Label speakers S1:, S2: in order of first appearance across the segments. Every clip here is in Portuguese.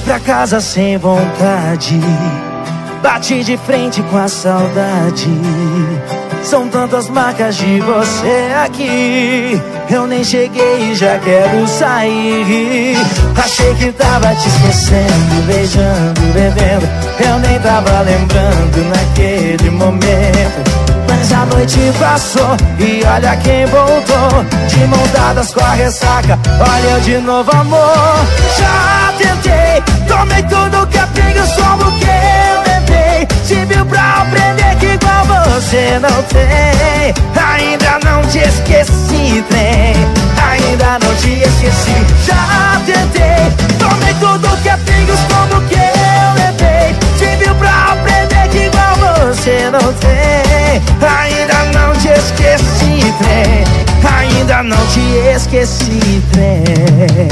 S1: pra casa sem vontade, bati de frente com a saudade. São tantas marcas de você aqui, eu nem cheguei e já quero sair. Achei que tava te esquecendo, beijando, bebendo, eu nem tava lembrando naquele momento. Mas a noite passou e olha quem voltou, de mãos dadas com a ressaca, olha eu de novo, amor. Já tentei, tomei tudo que é pinga, somos que eu levei. Se viu pra aprender que igual você não tem. Ainda não te esqueci, trem, ainda não te esqueci. Já tentei, tomei tudo que é pinga, como que eu levei. Se viu pra aprender que igual você não tem. Ainda não te esqueci, trem, ainda não te esqueci, trem.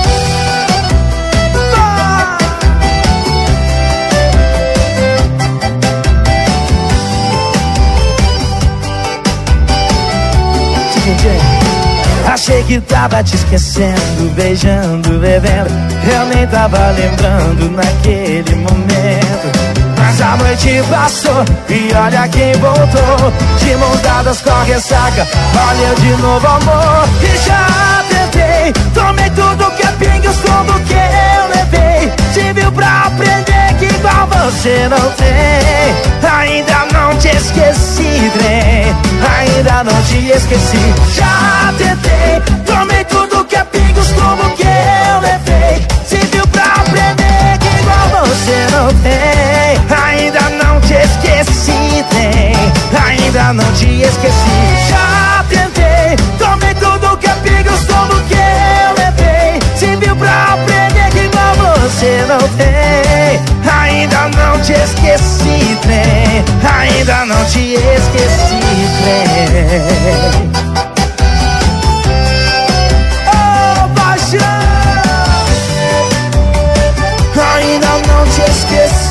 S1: Achei que tava te esquecendo, beijando, bebendo, eu nem tava lembrando naquele momento. Mas a noite passou e olha quem voltou, de mãos dadas com a ressaca, olha eu de novo, amor. E já tentei, tomei tudo que é pinga, os combos que eu levei. Se viu pra aprender que igual você não tem. Ainda não te esqueci, trem, ainda não te esqueci. Já tentei, tomei tudo que é pinga, os combos que eu levei. Se viu pra aprender que igual você não tem. Ainda não te esqueci, tem, ainda não te esqueci. Já tentei, tomei tudo que é pinga, os combos que eu levei. Se viu pra aprender que igual você não tem. Ainda não te esqueci, trem, ainda não te esqueci, trem. Oh, paixão, ainda não te esqueci.